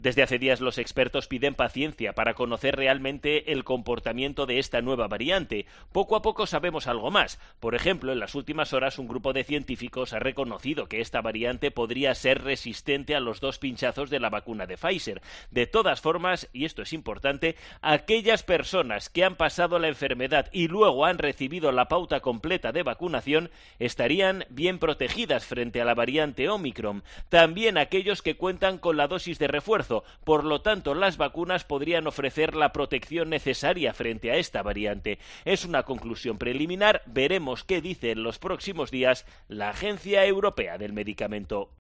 Desde hace días los expertos piden paciencia para conocer realmente el comportamiento de esta nueva variante. Poco a poco sabemos algo más. Por ejemplo, en las últimas horas un grupo de científicos ha reconocido que esta variante podría ser resistente a los 2 pinchazos de la vacuna de Pfizer. De todas formas, y esto es importante, aquellas personas que han pasado la enfermedad y luego han recibido la pauta completa de vacunación estarían bien protegidas frente a la variante Omicron. También aquellos que cuentan con la dosis de refuerzo. Por lo tanto, las vacunas podrían ofrecer la protección necesaria frente a esta variante. Es una conclusión preliminar, veremos qué dice en los próximos días la Agencia Europea del Medicamento.